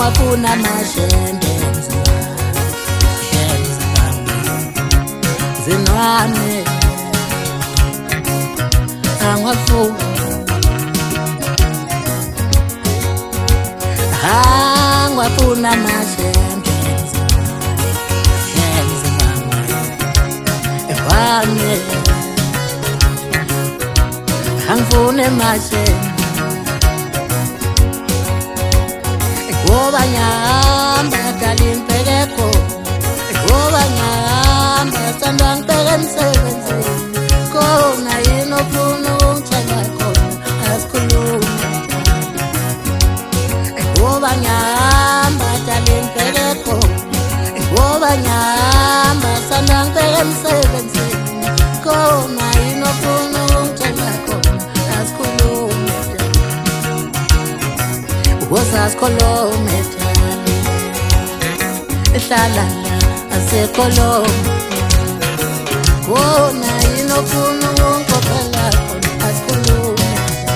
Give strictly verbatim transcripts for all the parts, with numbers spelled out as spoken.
angwafuna mashende zinwane angwafuna angwafuna mashende zinwane angfune mashende Goba nyamba kalimpeleko Goba nyamba sandang perensebenze Kona ino puno changa kona askuluma Goba nyamba kalimpeleko Goba nyamba sandang perensebenze Kona ino puno changa kona askuluma Wosas kolome tali Ehlala asekolome Wona inofuna unkopela asikhulume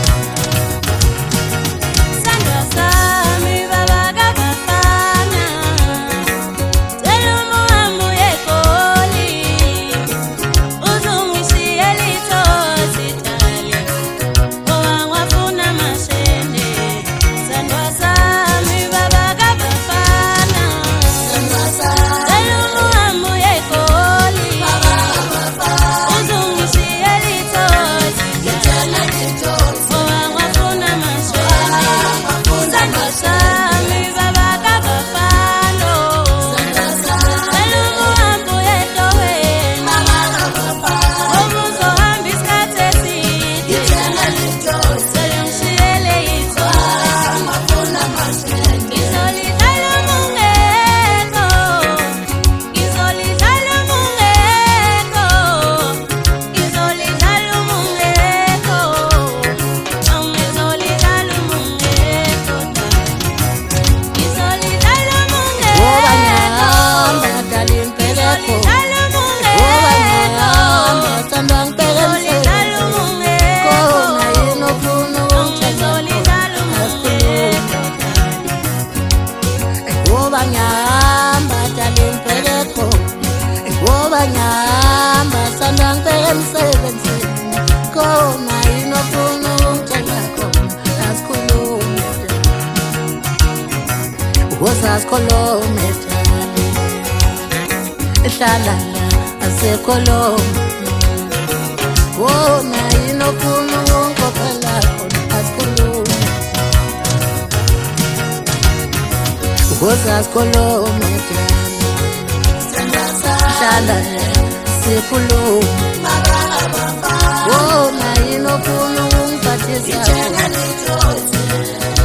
Sandwa sami baba kabafana Telo muhamu yekoli Uzungishie lito sitali Owangwafuna mashende Sandwa sami baba kabafana Telo muhamu yekoli Uzungishie lito sitali Owangwafuna mashende Sandwa sami baba kabafana Telo muhamu yekoli Omuzohambi isikhathi eside Selungishiyele ithole Ngizolidlala mungekho Ngizolidlala mungekho Ngizolidlala mungekho Angizolidlala mungekho Ngizolidlala Goba mungekho nyamba kalimpeleko Ngizolidlala Goba mungekho nyamba sandang perensebenze Ngizolidlala mungekho Kona inofuna Ngizolidlala mungekho Goba nyamba kalimpeleko Goba nyamba sandang perensebenze Kona inofuna unkela kona asikhulume Wosas kolome tali Ehlala asekolome Wona inofuna unkopela kona asikhulume Wosas kolome tali Ehlala asekolome Wona inofuna unkopela